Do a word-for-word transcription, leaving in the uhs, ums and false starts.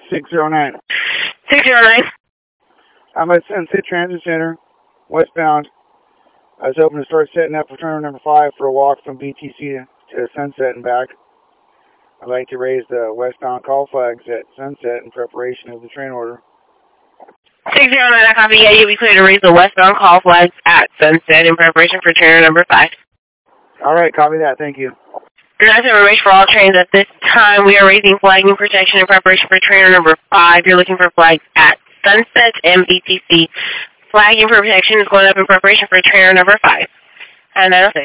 six zero nine. six zero nine. I'm at Sunset Transit Center, westbound. I was hoping to start setting up for turn number five for a walk from B T C to Sunset and back. I'd like to raise the westbound call flags at Sunset in preparation of the train order. six zero nine, I copy. Yeah, you'll be clear to raise the westbound call flags at Sunset in preparation for train number five. All right, copy that. Thank you. Nice information for all trains at this time. We are raising flagging protection in preparation for trainer number five. You're looking for flags at Sunset and B T C. Flagging for protection is going up in preparation for trainer number five. And that'll say.